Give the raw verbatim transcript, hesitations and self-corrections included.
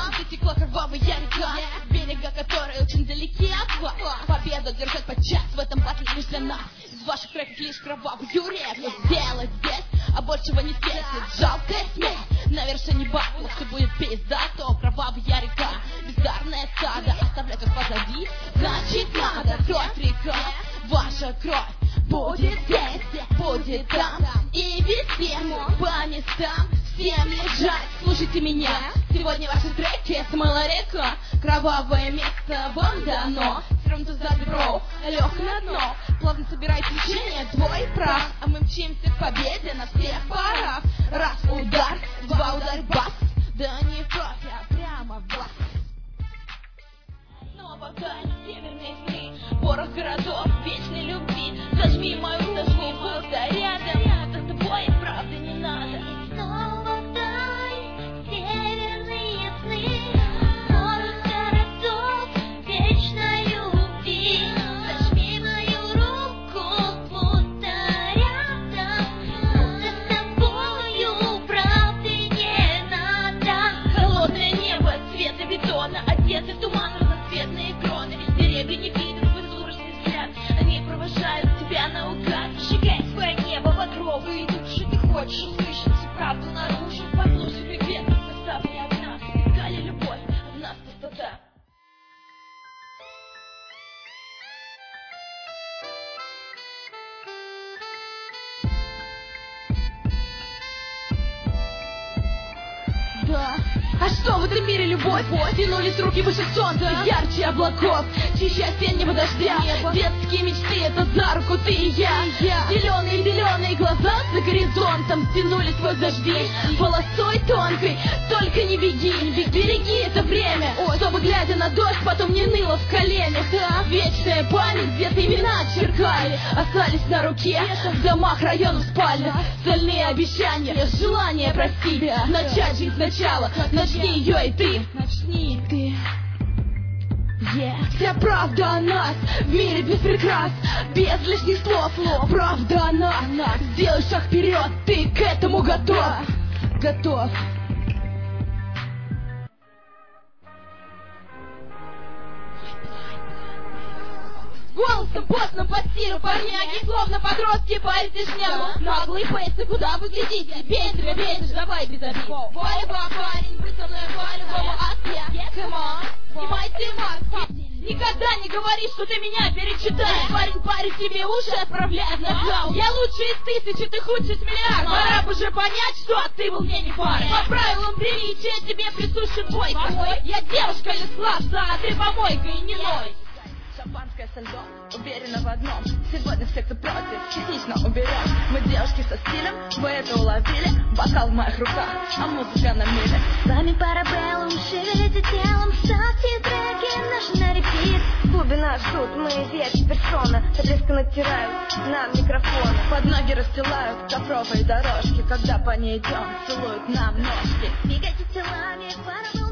Затекла кровавая река, берега которой очень далеки от вас. Победу держать подчас в этом батле лишь для нас. Из ваших треков лишь кровавую реку сделать здесь, а большего не светит. Жалкая смерть на вершине батла. Все будет пизда, то кровавая река, бездарное стадо оставлять их позади. Значит надо кровь река, ваша кровь будет здесь, будет там и везде по местам. Всем лежать, слушайте меня. Сегодня ваши треки смыла река. Кровавое место вам дано. Стрёмно за добро, лег на дно. Плавно собирай течение, твой прав. А мы мчимся к победе на всех парах. Раз удар, два удар бас. Да не в кровь, а прямо в глаз. Снова вдаль, северные сны, порох городов вечной любви. Зажми мою тоску, будто рядом. Будто с тобой правда не надо. Снова вдаль, северные сны, порох городов вечной любви. Зажми мою руку, будто рядом. Будто с тобою правды не надо. Холодное небо цвета бетона, одеты в туман разноцветные кроны. Деревья не видят свой сумрачный взгляд, они провожают тебя наугад. Сжигай свое небо багровые души. Ты хочешь услышать всю правду наружу? Послушай привет, состав не от нас. Искали любовь, а в нас пустота. Да. А что в этом мире любовь? Тянулись руки выше солнца, ярче облаков, чище осеннего дождя. Детские мечты — это за руку ты и я. Зеленые-зеленые глаза за горизонтом тянули сквозь дожди полосой тонкой. Только не беги, береги это время, чтобы, глядя на дождь, потом не ныло в коленях. Вечная память, где-то имена черкали, остались на руке, в домах, районах, спальнях. Стальные обещания, желание простить, начать жить сначала. Начни ее и ты, начни ты. Yeah. Вся правда о нас в мире без прикрас, без лишних слов. Правда о нас. Сделай шаг вперед, ты к этому готов. Готов. Голосом постным по стилю парняги, словно подростки по ежедневу. Наглые фейсы, куда вы глядите? Бей себя, бей, давай без обид. Валя-ба, парень, будь со мной по-любому, ас я. Come on, снимайте маски. Никогда не говори, что ты меня перечитаешь. Парень, парень, тебе уши отправляет на зал. Я лучший из тысячи, ты худший из миллиарда. Пора бы уже понять, что ты был мне не пара. По правилам приличия тебе присуща двойка. Я девушка лесла, а ты помойка и не ной. Шампанское со льдом, уверена в одном. Сегодня все, кто против, частично уберем. Мы девушки со стилем, вы это уловили. Бокал в моих руках, а музыка на миле. С вами Парабеллум, шевелите телом. Ставьте треки наши на репит. В клубе нас ждут, мы вещь персона. Резко натирают нам микрофоны. Под ноги расстилают ковровые дорожки. Когда по ней идем, целуют нам ножки. Двигайте телами, Парабеллум.